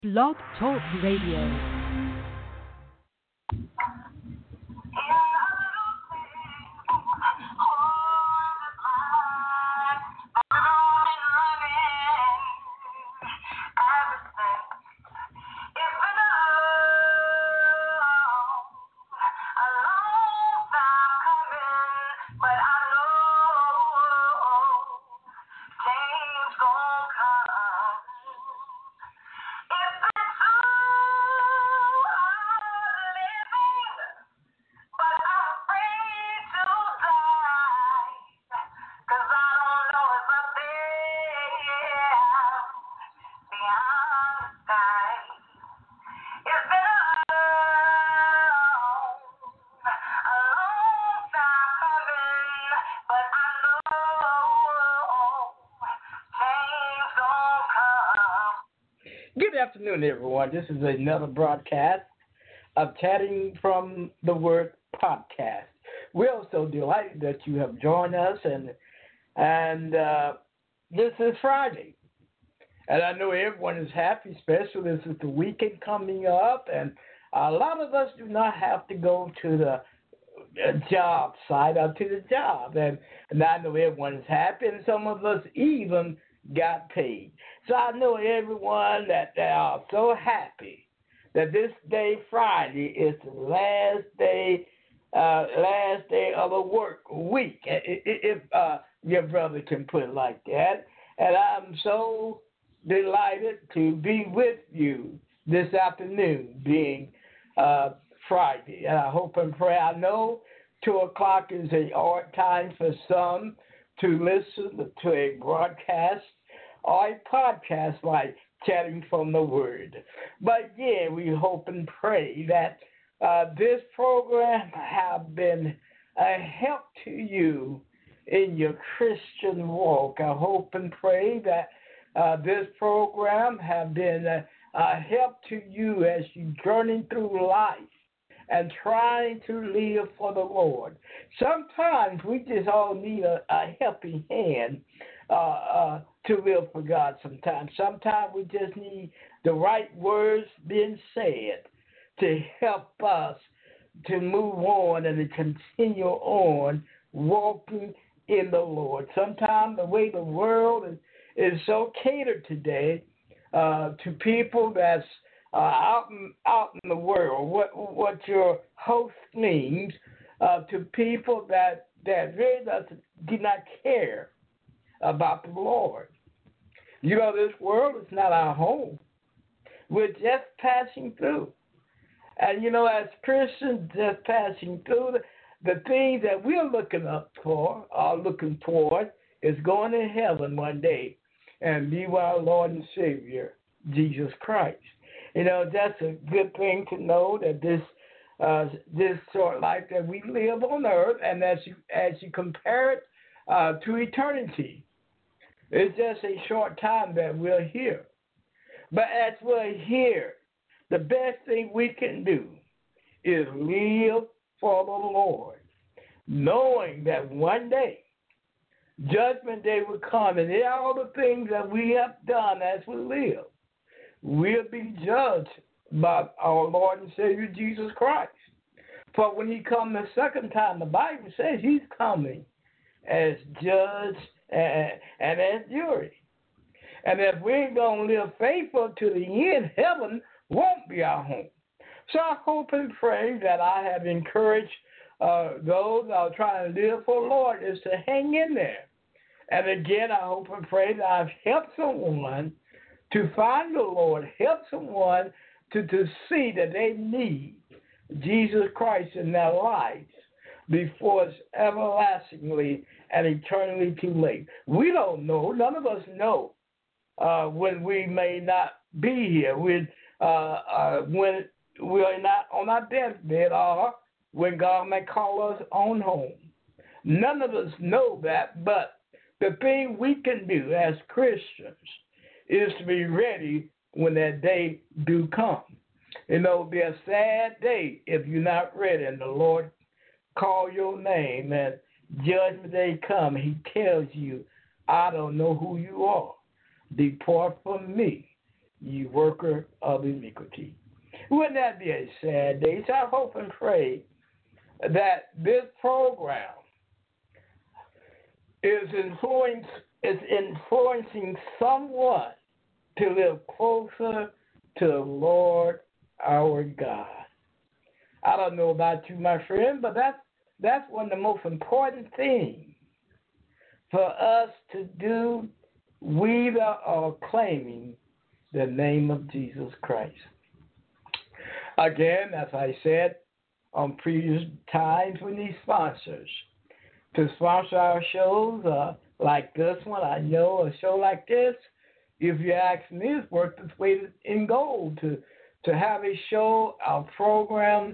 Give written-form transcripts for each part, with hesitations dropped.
Blog Talk Radio. Good afternoon, everyone. This is another broadcast of Chatting from the Word podcast. We're so delighted that you have joined us, and this is Friday. And I know everyone is happy, especially this is the weekend coming up, and a lot of us do not have to go to the job site or to the job. And I know everyone is happy, and some of us even got paid. So I know everyone that they are so happy that this day, Friday, is the last day of the work week, if your brother can put it like that. And I'm so delighted to be with you this afternoon, being Friday. And I hope and pray. I know 2 o'clock is a hard time for some to listen to a broadcast or a podcast like Chatting from the Word. But yeah, we hope and pray that this program have been a help to you in your Christian walk. I hope and pray that this program have been a help to you as you journey through life and trying to live for the Lord. Sometimes we just all need a helping hand to live for God sometimes. Sometimes we just need the right words being said to help us to move on and to continue on walking in the Lord. Sometimes the way the world is so catered today to people that's out in the world, what your host means to people that really do not care about the Lord. You know, this world is not our home. We're just passing through. And, you know, as Christians just passing through, the things that we're looking up for or looking toward is going to heaven one day and be with our Lord and Savior, Jesus Christ. You know, that's a good thing to know that this short life that we live on earth, and as you compare it to eternity, it's just a short time that we're here. But as we're here, the best thing we can do is live for the Lord, knowing that one day, Judgment Day will come, and all the things that we have done as we live will be judged by our Lord and Savior Jesus Christ. For when he comes the second time, the Bible says he's coming as judge and as jury. And if we ain't going to live faithful to the end, heaven won't be our home. So I hope and pray that I have encouraged those that are trying to live for the Lord is to hang in there. And again, I hope and pray that I've helped someone to find the Lord, help someone to see that they need Jesus Christ in their lives before it's everlastingly and eternally too late. We don't know. None of us know when we may not be here, when we are not on our deathbed, or when God may call us on home. None of us know that, but the thing we can do as Christians is to be ready when that day do come. You know, it'll be a sad day if you're not ready and the Lord call your name and Judgment Day come. He tells you, I don't know who you are. Depart from me, you worker of iniquity. Wouldn't that be a sad day? So I hope and pray that this program is influencing someone to live closer to the Lord our God. I don't know about you, my friend, but that's one of the most important things for us to do. We that are claiming the name of Jesus Christ. Again, as I said on previous times, we need sponsors to sponsor our shows like this one. I know a show like this, if you ask me, it's worth its weight in gold to have a show, a program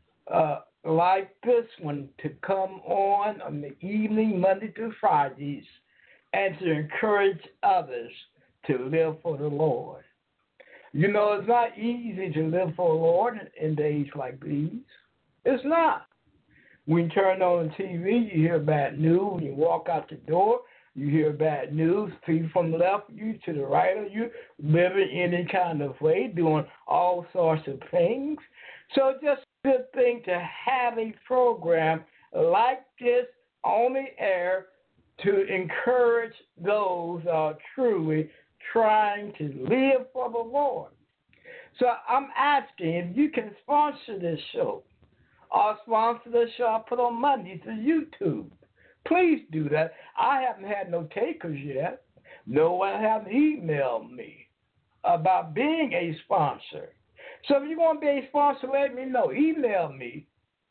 like this one to come on the evening, Monday through Fridays, and to encourage others to live for the Lord. You know, it's not easy to live for the Lord in days like these. It's not. When you turn on the TV, you hear bad news. When you walk out the door, you hear bad news. People from the left of you to the right of you, living any kind of way, doing all sorts of things. So it's just a good thing to have a program like this on the air to encourage those who are truly trying to live for the Lord. So I'm asking if you can sponsor this show or sponsor the show I put on Monday to YouTube. Please do that. I haven't had no takers yet. No one has emailed me about being a sponsor. So if you want to be a sponsor, let me know. Email me.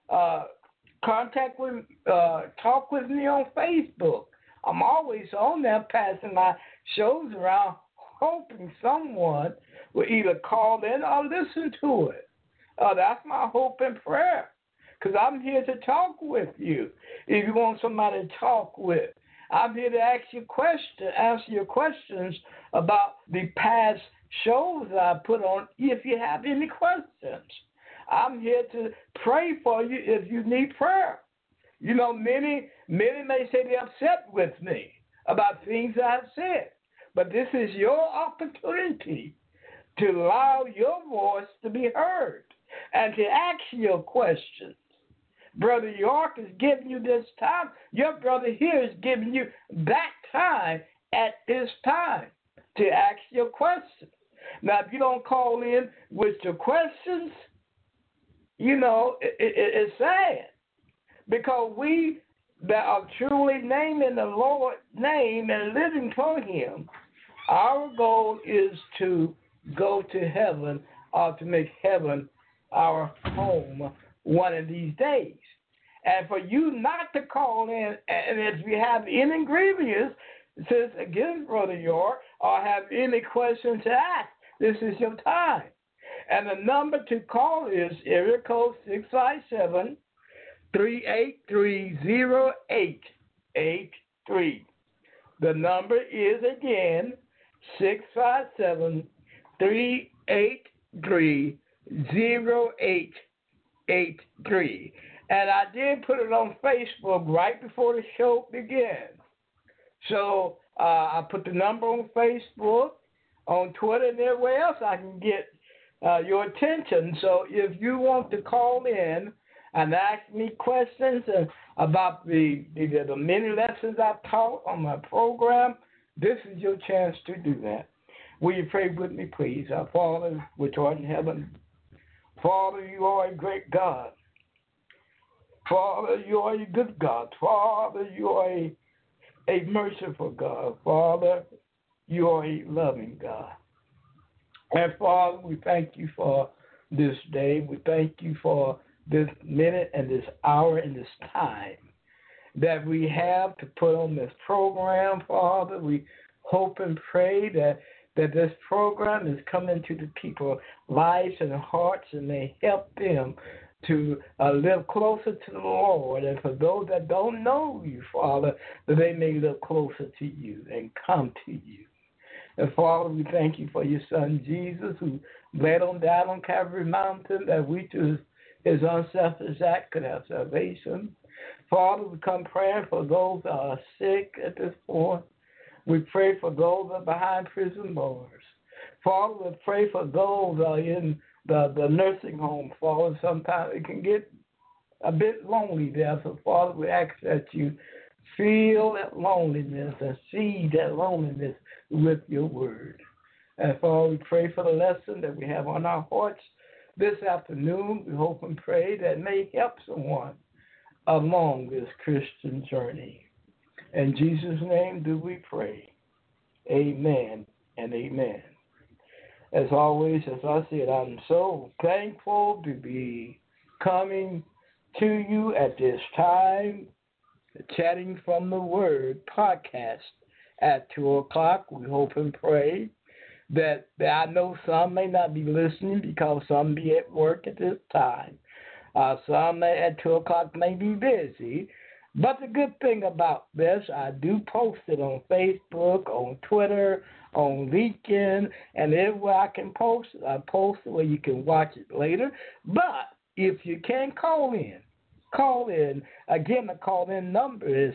Talk with me on Facebook. I'm always on there passing my shows around, hoping someone will either call in or listen to it. That's my hope and prayer, because I'm here to talk with you. If you want somebody to talk with, I'm here to answer your questions about the past shows I put on if you have any questions. I'm here to pray for you if you need prayer. You know, many may say they're upset with me about things I've said, but this is your opportunity to allow your voice to be heard and to ask your questions. Brother York is giving you this time. Your brother here is giving you that time at this time to ask your questions. Now, if you don't call in with your questions, you know, it's sad. Because we that are truly naming the Lord's name and living for Him, our goal is to go to heaven or to make heaven our home one of these days. And for you not to call in, and if you have any grievances, says again, Brother York, or have any questions to ask, this is your time. And the number to call is area code 657-383-0883. The number is again 657-383-0883. And I did put it on Facebook right before the show began. So I put the number on Facebook, on Twitter, and everywhere else I can get your attention. So if you want to call in and ask me questions about the many lessons I've taught on my program, this is your chance to do that. Will you pray with me, please? Our Father, which art in heaven, Father, you are a great God. Father, you are a good God. Father, you are a merciful God. Father, you are a loving God. And Father, we thank you for this day. We thank you for this minute and this hour and this time that we have to put on this program, Father. We hope and pray that this program is coming to the people's lives and hearts, and may help them to live closer to the Lord. And for those that don't know you, Father, that they may live closer to you and come to you. And Father, we thank you for your Son, Jesus, who bled on down on Calvary Mountain, that we through his unselfish act could have salvation. Father, we come praying for those that are sick at this point. We pray for those that are behind prison bars. Father, we pray for those in the nursing home. Father, sometimes it can get a bit lonely there. So, Father, we ask that you feel that loneliness and see that loneliness with your word. And Father, we pray for the lesson that we have on our hearts this afternoon. We hope and pray that may help someone along this Christian journey. In Jesus' name do we pray. Amen and amen. As always, as I said, I'm so thankful to be coming to you at this time, Chatting from the Word podcast at 2 o'clock. We hope and pray that I know some may not be listening because some be at work at this time. Some at 2 o'clock may be busy. But the good thing about this, I do post it on Facebook, on Twitter, on LinkedIn, and everywhere I can post it, I post it where you can watch it later. But if you can call in. Again, the call-in number is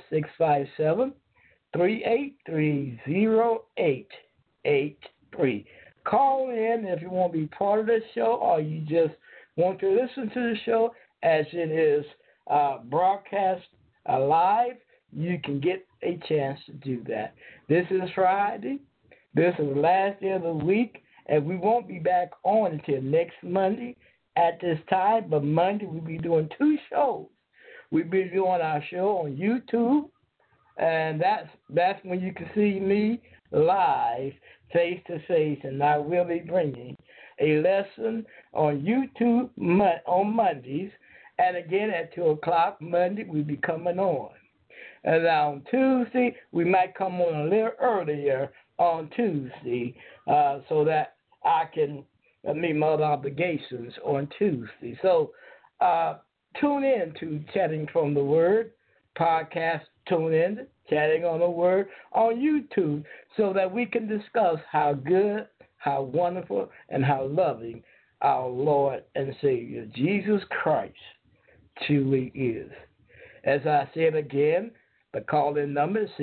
657-383-0883. Call in if you want to be part of the show or you just want to listen to the show as it is broadcast live. You can get a chance to do that. This is Friday. This is the last day of the week, and we won't be back on until next Monday at this time. But Monday we'll be doing 2 shows. We'll be doing our show on YouTube, and that's when you can see me live, face to face, and I will be bringing a lesson on YouTube on Mondays, and again at 2 o'clock Monday we'll be coming on. And on Tuesday we might come on a little earlier on Tuesday so that I can meet my other obligations on Tuesday. So tune in to Chatting from the Word podcast. Tune in to Chatting on the Word on YouTube so that we can discuss how good, how wonderful, and how loving our Lord and Savior Jesus Christ truly is. As I said again, the call-in number is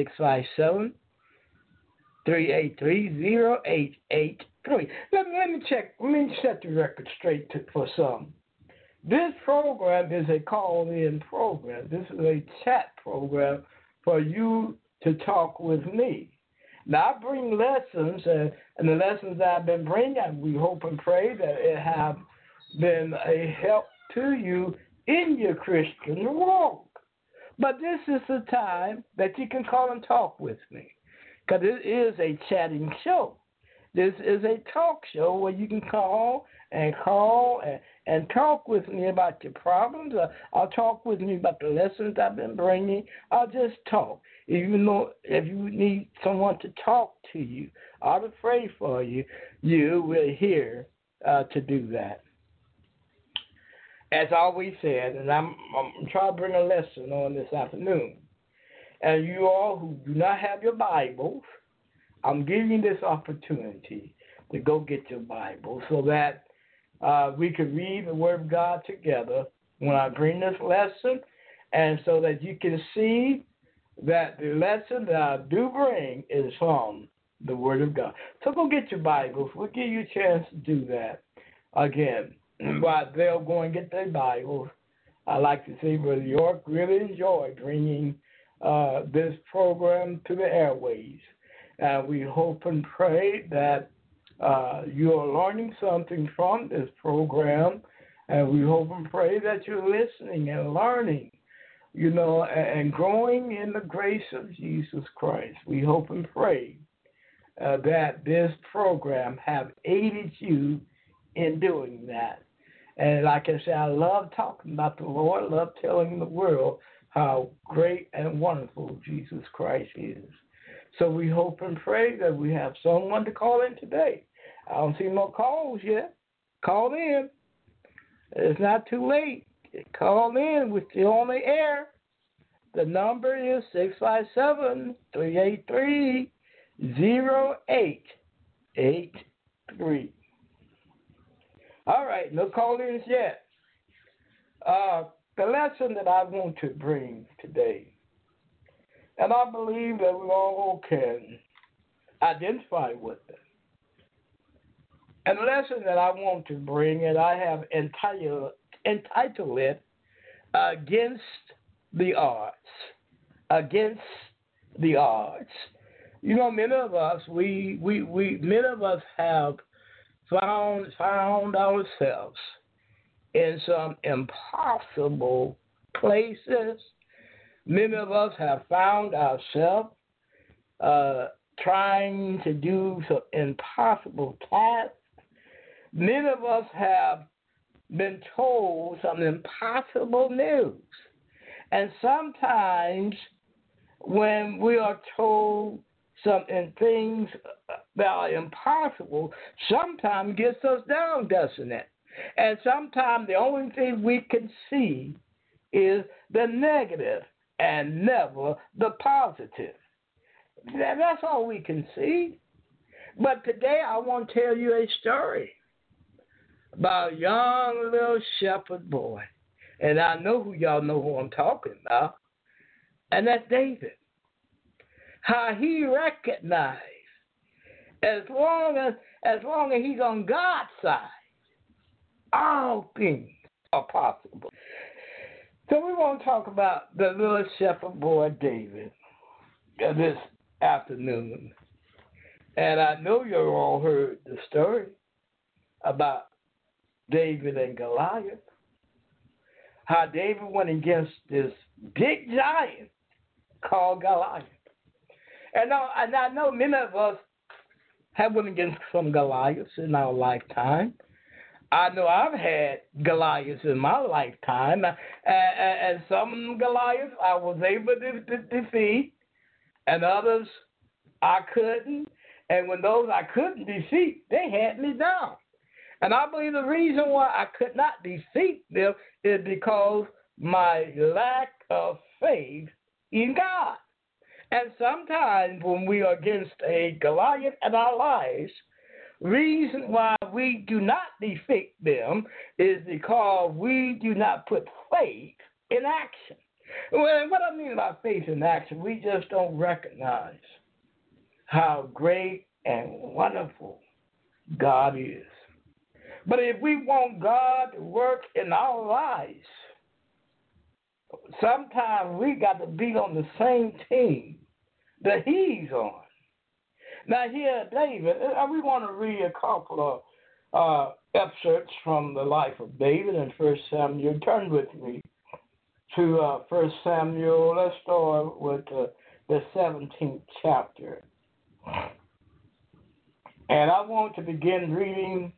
657-383-0883. Let me set the record straight for some. This program is a call-in program. This is a chat program for you to talk with me. Now, I bring lessons, and the lessons that I've been bringing, we hope and pray that it have been a help to you in your Christian walk. But this is the time that you can call and talk with me, because it is a chatting show. This is a talk show where you can call and talk with me about your problems. I'll talk with me about the lessons I've been bringing. I'll just talk. Even though if you need someone to talk to you or to pray for you, you will hear to do that. As I always said, and I'm trying to bring a lesson on this afternoon. And you all who do not have your Bibles, I'm giving you this opportunity to go get your Bible so that we can read the Word of God together when I bring this lesson, and so that you can see that the lesson that I do bring is from the Word of God. So go get your Bibles. We'll give you a chance to do that again. While they'll go and get their Bibles, I like to say Brother York really enjoyed bringing this program to the airways. We hope and pray that you are learning something from this program, and we hope and pray that you're listening and learning, and growing in the grace of Jesus Christ. We hope and pray that this program have aided you in doing that. And like I said, I love talking about the Lord. I love telling the world how great and wonderful Jesus Christ is. So we hope and pray that we have someone to call in today. I don't see no calls yet. Call in. It's not too late. Call in. We're still on the air. The number is 657-383-0883. All right, no call-ins yet. The lesson that I want to bring today, and I believe that we all can identify with it, And the lesson that I want to bring, and I have entitled it Against the Odds. Against the Odds. You know, many of us, many of us have found ourselves in some impossible places. Many of us have found ourselves trying to do some impossible tasks. Many of us have been told some impossible news. And sometimes when we are told something, things that are impossible, sometimes gets us down, doesn't it? And sometimes the only thing we can see is the negative and never the positive. That's all we can see. But today I want to tell you a story about a young little shepherd boy. And I know who I'm talking about. And that's David. How he recognized as long as he's on God's side, all things are possible. So we want to talk about the little shepherd boy David this afternoon. And I know you all heard the story about David and Goliath. How David went against this big giant called Goliath. And I know many of us have went against some Goliaths in our lifetime. I know I've had Goliaths in my lifetime. And some Goliaths I was able to defeat, and others I couldn't. And when those I couldn't defeat, they had me down. And I believe the reason why I could not defeat them is because my lack of faith in God. And sometimes when we are against a Goliath in our lives, reason why we do not defeat them is because we do not put faith in action. Well, what I mean by faith in action, we just don't recognize how great and wonderful God is. But if we want God to work in our lives, sometimes we got to be on the same team that he's on. Now here, David, we want to read a couple of excerpts from the life of David in 1 Samuel. Turn with me to 1 Samuel. Let's start with the 17th chapter. And I want to begin reading,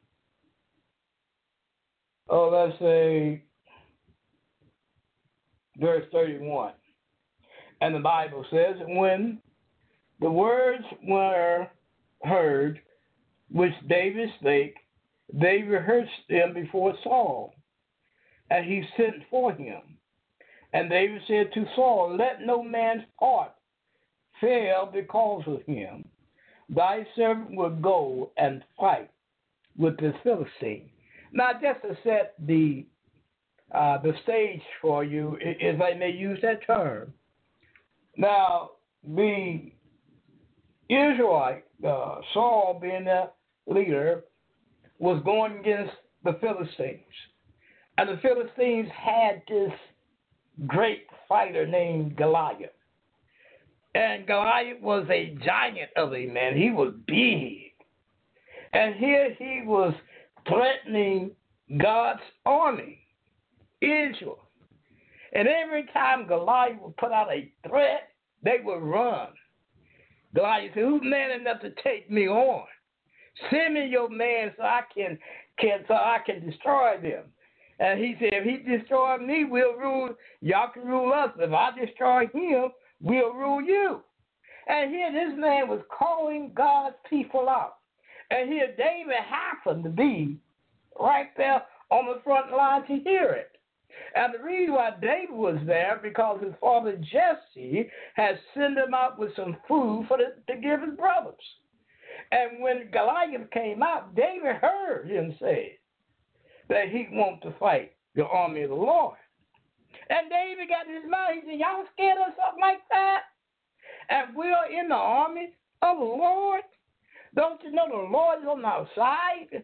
let's say, verse 31. And the Bible says, when the words were heard which David spake, they rehearsed them before Saul, and he sent for him. And David said to Saul, let no man's heart fail because of him. Thy servant will go and fight with the Philistine. Now, just to set the stage for you, if I may use that term. Now, the Israelite, Saul being the leader, was going against the Philistines. And the Philistines had this great fighter named Goliath. And Goliath was a giant of a man. He was big. And here he was threatening God's army, Israel. And every time Goliath would put out a threat, they would run. Goliath said, who's man enough to take me on? Send me your man so I can destroy them. And he said, if he destroys me, we'll rule. Y'all can rule us. If I destroy him, we'll rule you. And here this man was calling God's people out. And here David happened to be right there on the front line to hear it. And the reason why David was there, because his father Jesse had sent him out with some food to give his brothers. And when Goliath came out, David heard him say that he wanted to fight the army of the Lord. And David got in his mind, he said, y'all scared of something like that? And we're in the army of the Lord? Don't you know the Lord is on our side?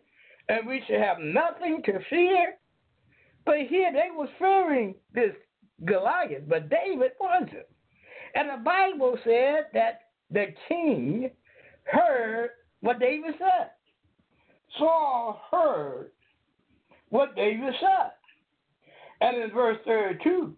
and we should have nothing to fear. But here they was fearing this Goliath, but David wasn't. And the Bible said that the king heard what David said. Saul heard what David said. And in verse 32,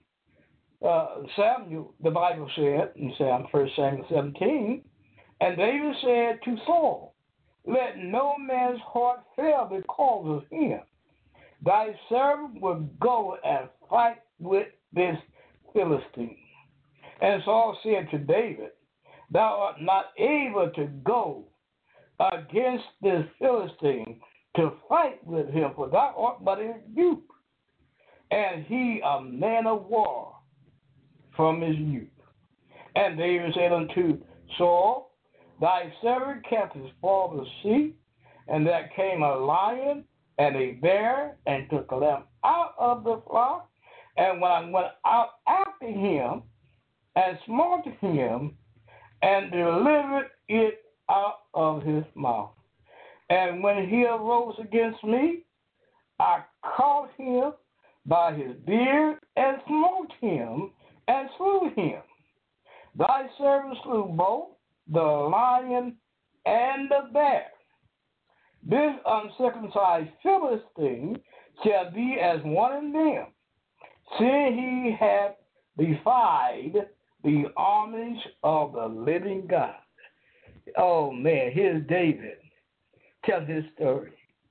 Samuel, the Bible said, in 1 Samuel 17, and David said to Saul, let no man's heart fail because of him. Thy servant will go and fight with this Philistine. And Saul said to David, thou art not able to go against this Philistine to fight with him, for thou art but a youth, and he a man of war from his youth. And David said unto Saul, thy servant kept his father's sheep, and there came a lion and a bear, and took them out of the flock. And when I went out after him, and smote him, and delivered it out of his mouth. And when he arose against me, I caught him by his beard, and smote him, and slew him. Thy servant slew both the lion and the bear. This uncircumcised Philistine shall be as one of them, seeing he hath defied the armies of the living God. Oh man, here's David. Tell his story.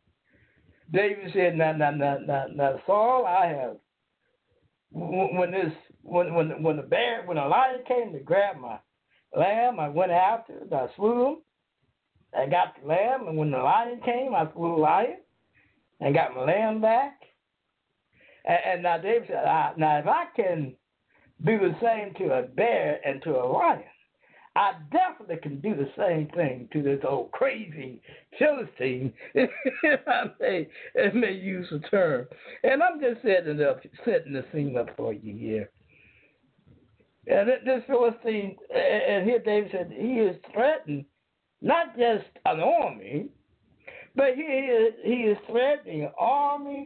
David said, now, Saul, I have when the lion came to grab my lamb, I went after it, I slew him. I got the lamb, and when the lion came, I slew the lion and got my lamb back. And now David said, now if I can do the same to a bear and to a lion, I definitely can do the same thing to this old crazy Philistine, if I may use the term. And I'm just setting the scene up for you here. And this Philistine, and here David said, he is threatened not just an army, but he is threatening an army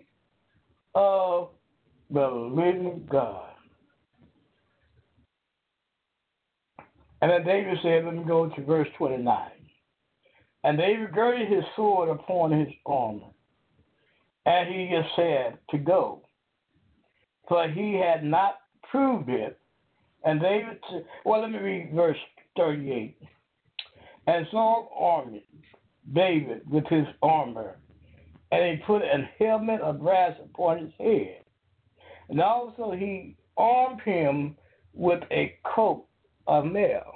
of the living God. And then David said, let me go to verse 29. And David girded his sword upon his armor, and he said to go, for he had not proved it. And David said, well, let me read verse 38. And Saul armed David with his armor, and he put a helmet of brass upon his head. And also he armed him with a coat of mail.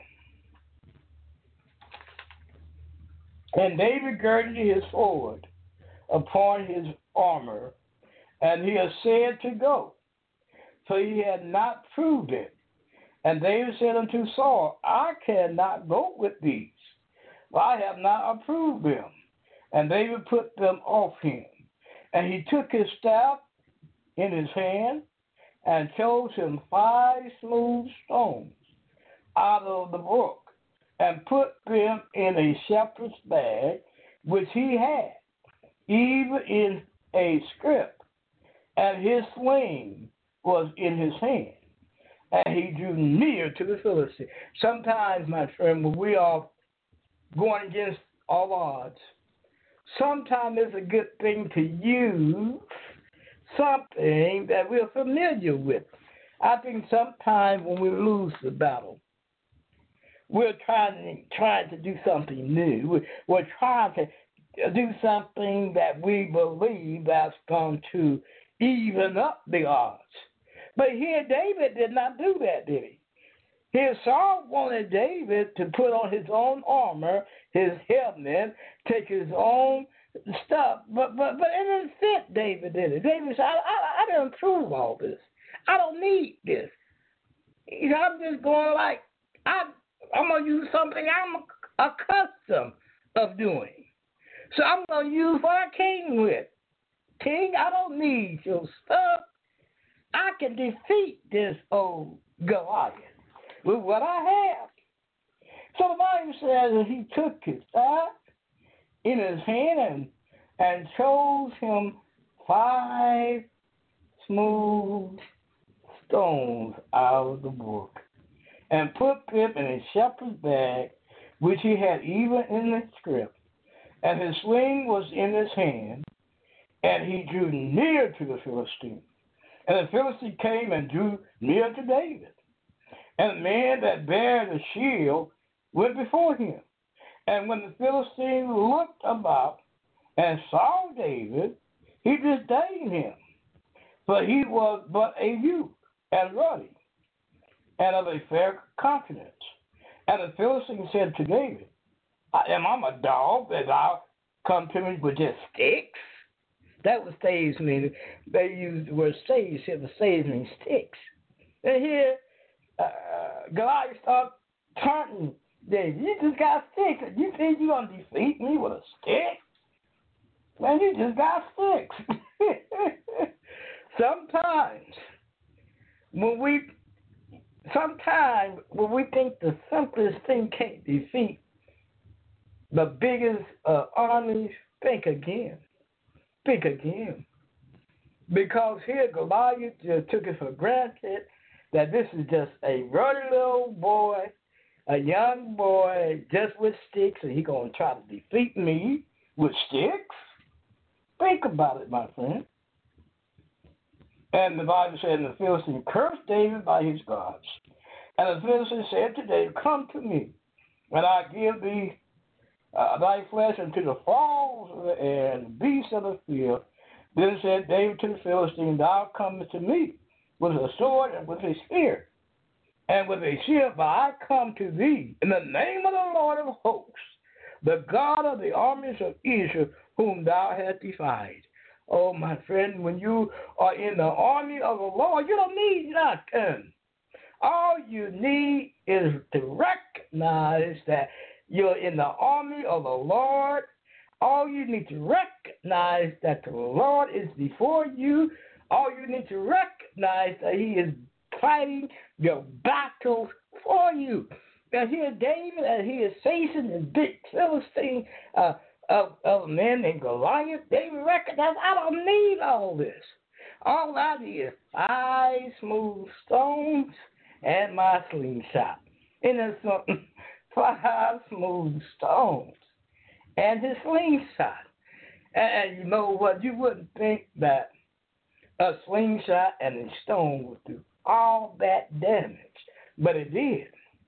And David girded his sword upon his armor, and he had said to go, for he had not proved it. And David said unto Saul, I cannot go with these, for I have not approved them. And David put them off him. And he took his staff in his hand, and chose him 5 smooth stones out of the brook, and put them in a shepherd's bag, which he had, even in a scrip, and his sling was in his hand. And he drew near to the Philistine. Sometimes, my friend, when we are going against all odds, sometimes it's a good thing to use something that we're familiar with. I think sometimes when we lose the battle, we're trying to do something new. We're trying to do something that we believe that's going to even up the odds. But here David did not do that, did he? Here Saul wanted David to put on his own armor, his helmet, take his own stuff, but it didn't fit David, did it? David said, I didn't prove all this. I don't need this. You know, I'm just going like, I'm going to use something I'm accustomed of doing. So I'm going to use what I came with. King, I don't need your stuff. I can defeat this old Goliath with what I have. So the Bible says that he took his staff in his hand and chose him 5 smooth stones out of the brook, and put them in a shepherd's bag, which he had even in the scrip. And his sling was in his hand, and he drew near to the Philistine. And the Philistine came and drew near to David. And the man that bare the shield went before him. And when the Philistine looked about and saw David, he disdained him, for he was but a youth and ruddy, and of a fair countenance. And the Philistine said to David, Am I a dog that thou come to me with just sticks? That was staves meaning. They used the word staves here, but staves means sticks. And here, Goliath started taunting David. You just got sticks. You think you're going to defeat me with a stick? Man, you just got sticks. Sometimes when we think the simplest thing can't defeat the biggest armies, think again. Think again. Because here Goliath just took it for granted that this is just a ruddy little boy, a young boy just with sticks, and he's going to try to defeat me with sticks? Think about it, my friend. And the Bible said, and the Philistine cursed David by his gods. And the Philistine said to David, Come to me, and I give thee thy flesh unto the fowls of the air and the beasts of the field. Then said David to the Philistine, Thou comest to me with a sword and with a spear, and with a shield, but I come to thee in the name of the Lord of hosts, the God of the armies of Israel, whom thou hast defied. Oh, my friend, when you are in the army of the Lord, you don't need nothing. All you need is to recognize that you're in the army of the Lord. All you need to recognize that the Lord is before you. All you need to recognize that he is fighting your battles for you. Now here David, and he is facing the big Philistine of a man named Goliath. David recognized, I don't need all this. All I need is 5 smooth stones and my slingshot. And there's something, 5 smooth stones and his slingshot. And you know what? You wouldn't think that a slingshot and a stone would do all that damage, but it did.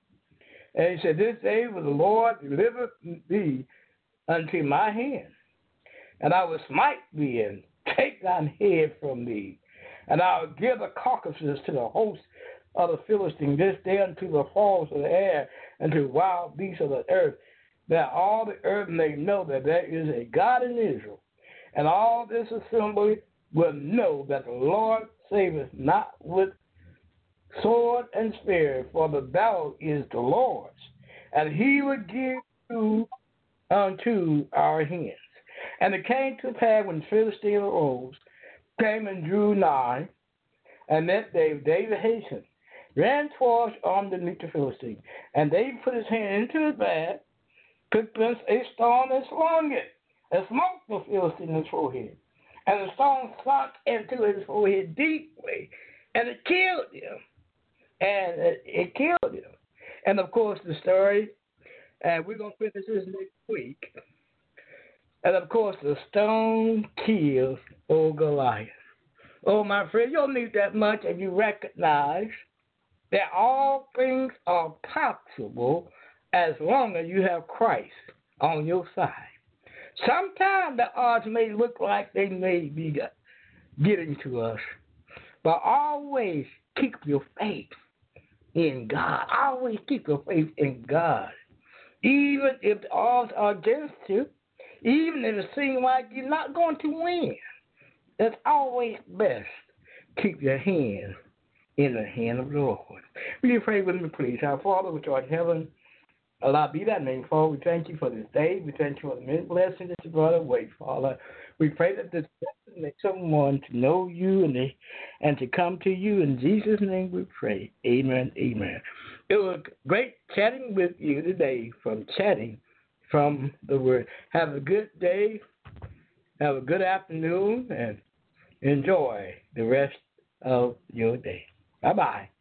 And he said, This day will the Lord deliver thee unto my hand, and I will smite thee and take thine head from thee, and I will give the carcasses to the host of the Philistines this day unto the fowls of the air and to wild beasts of the earth, that all the earth may know that there is a God in Israel. And all this assembly will know that the Lord saveth not with sword and spear, for the battle is the Lord's, and he will give you unto our hands. And it came to pass when the Philistine arose, came and drew nigh, and met David. David hastened, ran towards underneath the Philistine, and David put his hand into his bag, took thence a stone and slung it, and smote the Philistine in his forehead. And the stone sunk into his forehead deeply, and it killed him. And of course, the story, and we're going to finish this next week. And of course, the stone killed old Goliath. Oh, my friend, you don't need that much, and you recognize that all things are possible as long as you have Christ on your side. Sometimes the odds may look like they may be getting to us, but always keep your faith in God. Always keep your faith in God. Even if the odds are against you, even if it seems like you're not going to win, it's always best keep your hand in the hand of the Lord. Will you pray with me, please? Our Father, which art in heaven, Allah be thy name, Father. We thank you for this day. We thank you for the many blessings that you brought away, Father. We pray that this blessing make someone to know you and to come to you. In Jesus' name we pray. Amen, amen. It was great chatting with you today from Chatting from the Word. Have a good day. Have a good afternoon and enjoy the rest of your day. Bye-bye.